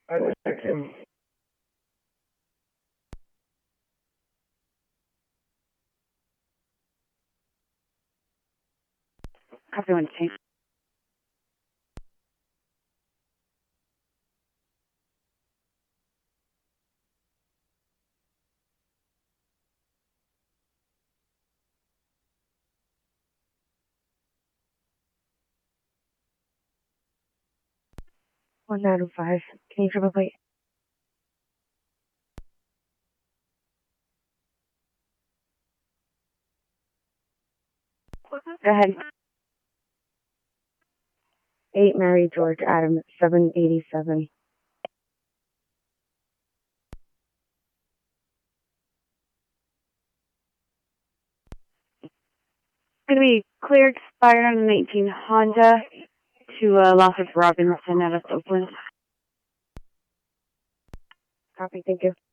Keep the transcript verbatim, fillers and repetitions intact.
I was him. Copy one, two. One nine oh five. Can you triple plate? Go ahead. Eight Mary George Adam seven eighty seven. Gonna be cleared Fire on the nineteen Honda to uh, Lafayette Robinson out of Oakland. Copy, thank you.